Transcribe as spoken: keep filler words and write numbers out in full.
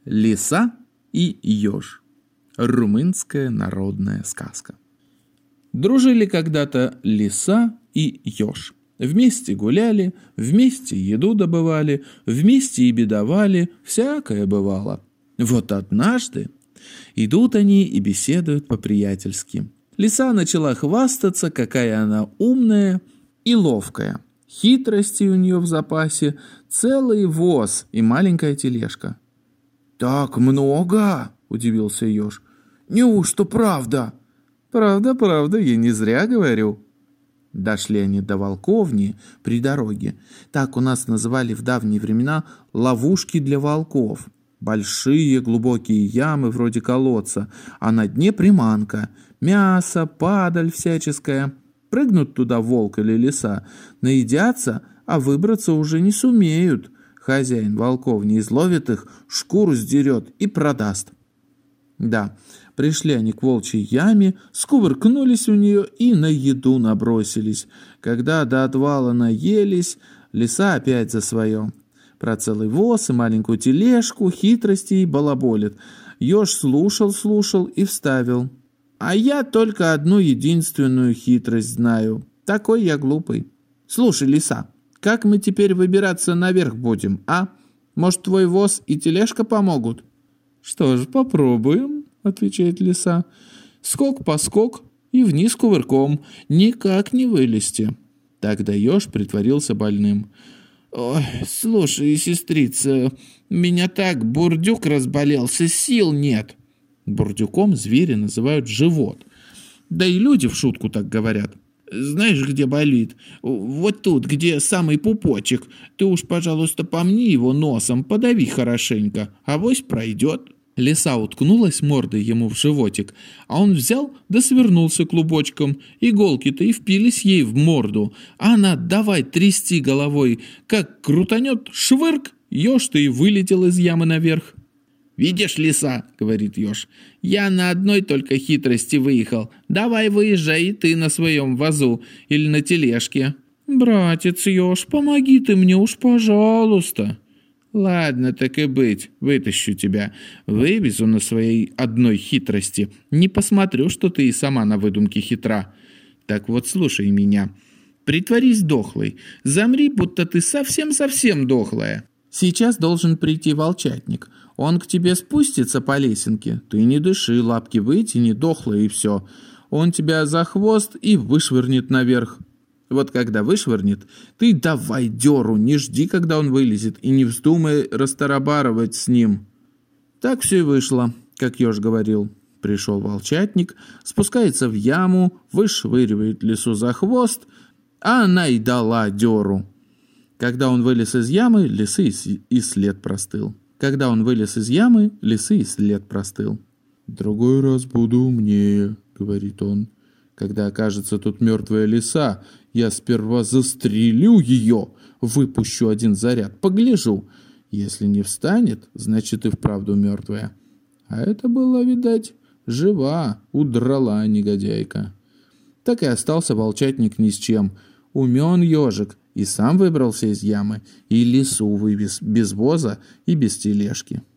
Лиса и еж. Румынская народная сказка. Дружили когда-то лиса и еж. Вместе гуляли, вместе еду добывали, вместе и бедовали, всякое бывало. Вот однажды идут они и беседуют по-приятельски. Лиса начала хвастаться, какая она умная и ловкая. Хитростей у нее в запасе целый воз и маленькая тележка. «Так много?» – удивился еж. «Неужто правда?» «Правда, правда, я не зря говорю». Дошли они до волковни при дороге. Так у нас называли в давние времена ловушки для волков. Большие глубокие ямы вроде колодца, а на дне приманка. Мясо, падаль всяческая. Прыгнут туда волк или лиса, наедятся, а выбраться уже не сумеют. Хозяин волковни изловит их, шкуру сдерет и продаст. Да, пришли они к волчьей яме, скувыркнулись у нее и на еду набросились. Когда до отвала наелись, лиса опять за свое. Про целый воз и маленькую тележку, хитростей балаболит. Еж слушал-слушал и вставил. «А я только одну единственную хитрость знаю. Такой я глупый. Слушай, лиса, как мы теперь выбираться наверх будем, а? Может, твой воз и тележка помогут?» «Что ж, попробуем», — отвечает лиса. «Скок-поскок и вниз кувырком. Никак не вылезти». Тогда еж притворился больным. «Ой, слушай, сестрица, меня так бурдюк разболелся, сил нет». Бурдюком звери называют живот. Да и люди в шутку так говорят. «Знаешь, где болит? Вот тут, где самый пупочек. Ты уж, пожалуйста, помни его носом, подави хорошенько, авось пройдет». Лиса уткнулась мордой ему в животик, а он взял да свернулся клубочком. Иголки-то и впились ей в морду, а она давай трясти головой. Как крутанет, швырк, еж-то и вылетел из ямы наверх. «Видишь, лиса, — говорит еж, — я на одной только хитрости выехал. Давай выезжай и ты на своем вазу или на тележке». «Братец еж, помоги ты мне уж, пожалуйста». «Ладно, так и быть, вытащу тебя. Вывезу на своей одной хитрости. Не посмотрю, что ты и сама на выдумке хитра. Так вот, слушай меня. Притворись дохлой. Замри, будто ты совсем-совсем дохлая. Сейчас должен прийти волчатник. Он к тебе спустится по лесенке. Ты не дыши, лапки вытяни, дохлая и все. Он тебя за хвост и вышвырнет наверх. Вот когда вышвырнет, ты давай дёру, не жди, когда он вылезет, и не вздумай растарабарывать с ним». Так все и вышло, как еж говорил. Пришел волчатник, спускается в яму, вышвыривает лису за хвост, а она и дала дёру. Когда он вылез из ямы, лисы и след простыл. Когда он вылез из ямы, лисы и след простыл. «Другой раз буду умнее», — говорит он. «Когда окажется тут мертвая лиса, я сперва застрелю ее, выпущу один заряд, погляжу. Если не встанет, значит и вправду мертвая». А это была, видать, жива, удрала негодяйка. Так и остался волчатник ни с чем. Умен ежик и сам выбрался из ямы, и лису вывез без воза и без тележки.